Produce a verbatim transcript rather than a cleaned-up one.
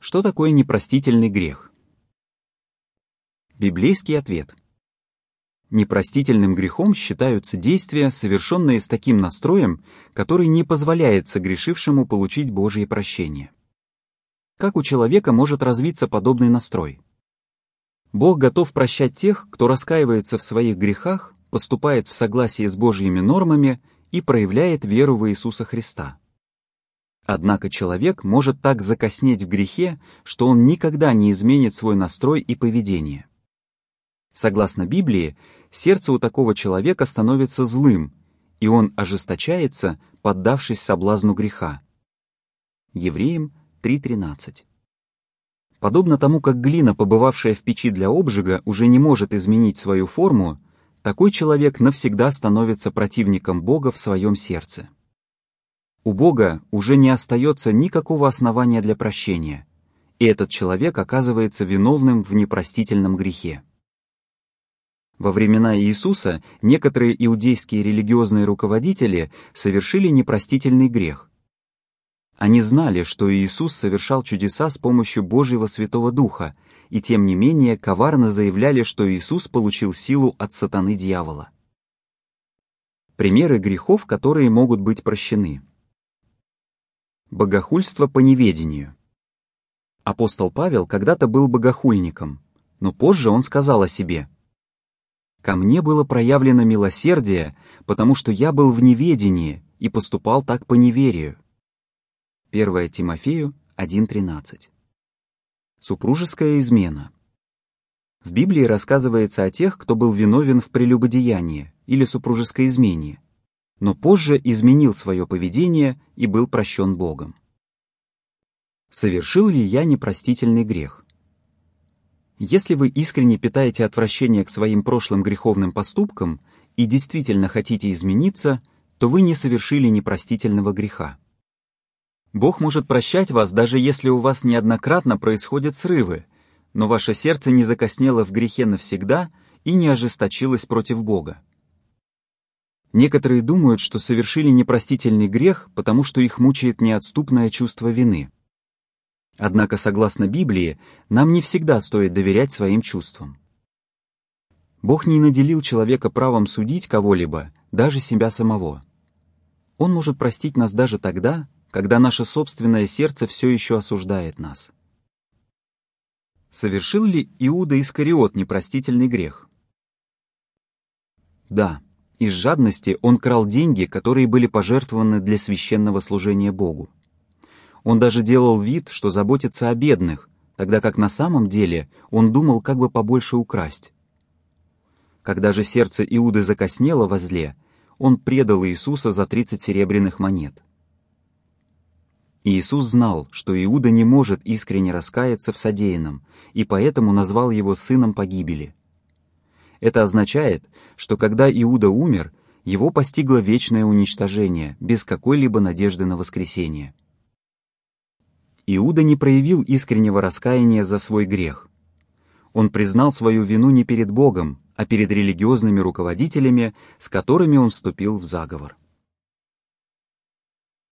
Что такое непростительный грех? Библейский ответ. Непростительным грехом считаются действия, совершенные с таким настроем, который не позволяет согрешившему получить Божие прощение. Как у человека может развиться подобный настрой? Бог готов прощать тех, кто раскаивается в своих грехах, поступает в согласии с Божьими нормами и проявляет веру в Иисуса Христа. Однако человек может так закоснеть в грехе, что он никогда не изменит свой настрой и поведение. Согласно Библии, сердце у такого человека становится злым, и он ожесточается, поддавшись соблазну греха. Евреям три тринадцать. Подобно тому, как глина, побывавшая в печи для обжига, уже не может изменить свою форму, такой человек навсегда становится противником Бога в своем сердце. У Бога уже не остается никакого основания для прощения, и этот человек оказывается виновным в непростительном грехе. Во времена Иисуса некоторые иудейские религиозные руководители совершили непростительный грех. Они знали, что Иисус совершал чудеса с помощью Божьего Святого Духа, и тем не менее коварно заявляли, что Иисус получил силу от сатаны-дьявола. Примеры грехов, которые могут быть прощены. Богохульство по неведению. Апостол Павел когда-то был богохульником, но позже он сказал о себе: «Ко мне было проявлено милосердие, потому что я был в неведении и поступал так по неверию». первое Тимофею один тринадцать. Супружеская измена. В Библии рассказывается о тех, кто был виновен в прелюбодеянии или супружеской измене, но позже изменил свое поведение и был прощен Богом. Совершил ли я непростительный грех? Если вы искренне питаете отвращение к своим прошлым греховным поступкам и действительно хотите измениться, то вы не совершили непростительного греха. Бог может прощать вас, даже если у вас неоднократно происходят срывы, но ваше сердце не закоснело в грехе навсегда и не ожесточилось против Бога. Некоторые думают, что совершили непростительный грех, потому что их мучает неотступное чувство вины. Однако, согласно Библии, нам не всегда стоит доверять своим чувствам. Бог не наделил человека правом судить кого-либо, даже себя самого. Он может простить нас даже тогда, когда наше собственное сердце все еще осуждает нас. Совершил ли Иуда Искариот непростительный грех? Да. Из жадности он крал деньги, которые были пожертвованы для священного служения Богу. Он даже делал вид, что заботится о бедных, тогда как на самом деле он думал, как бы побольше украсть. Когда же сердце Иуды закоснело во зле, он предал Иисуса за тридцать серебряных монет. Иисус знал, что Иуда не может искренне раскаяться в содеянном, и поэтому назвал его сыном погибели. Это означает, что когда Иуда умер, его постигло вечное уничтожение, без какой-либо надежды на воскресение. Иуда не проявил искреннего раскаяния за свой грех. Он признал свою вину не перед Богом, а перед религиозными руководителями, с которыми он вступил в заговор.